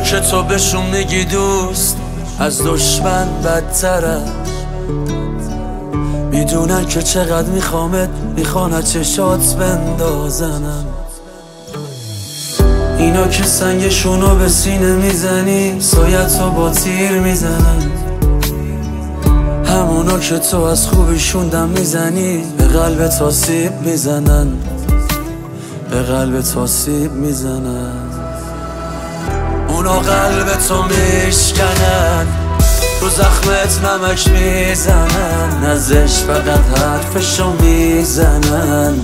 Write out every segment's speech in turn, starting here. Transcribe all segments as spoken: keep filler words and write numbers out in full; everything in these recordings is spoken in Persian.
که تو بهشون میگی دوست از دشمن بدترن، میدونن که چقدر میخوامت، میخوان از چشات بندازنم. اینا که سنگشونو به سینه میزنی سایتو با تیر میزنن، همونا که تو از خوبیشون دم میزنی به قلبت آسیب میزنن، به قلبت آسیب میزنن. اونا قلبتو میشکنن، تو زخمت نمک میزنن، ازش فقط حرفشو میزنن.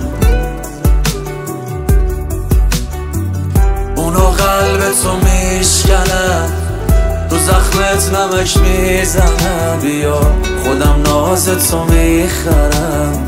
اونا قلبتو میشکنن، تو زخمت نمک میزنن. بیا خودم نازتو میخرم.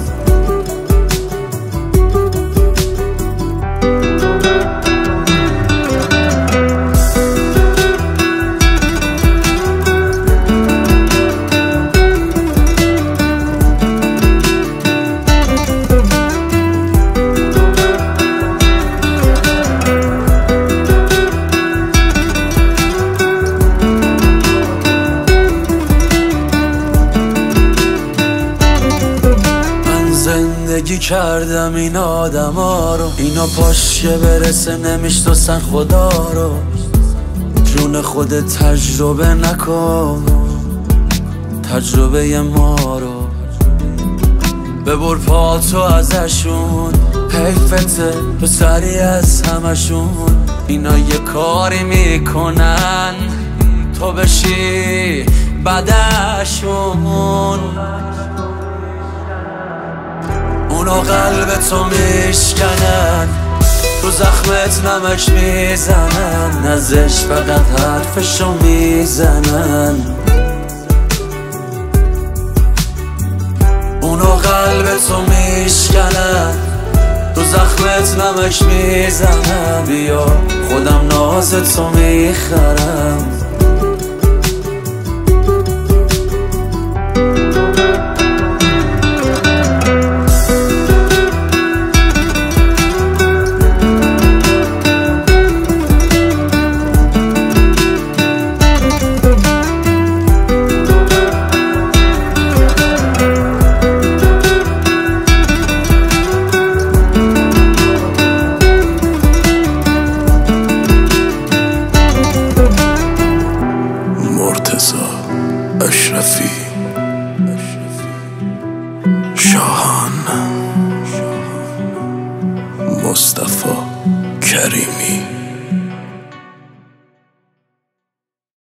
زندگی کردم این آدم ها رو، اینا پاش که برسه نمیشناسن خدا رو. جون خودت تجربه نکن، تجربه ما رو. ببر پاتو ازشون، حیفته تو سری از همشون. اینا یه کاری میکنن تو بشی بعدشون. اونا قلبتو میشکنن، تو زخمت نمک میزنن، ازش فقط حرفشو میزنن. اونا قلبتو میشکنن، تو زخمت نمک میزنن. بیا خودم نازتو میخرم. اشرفی، شاهان، مصطفی کریمی.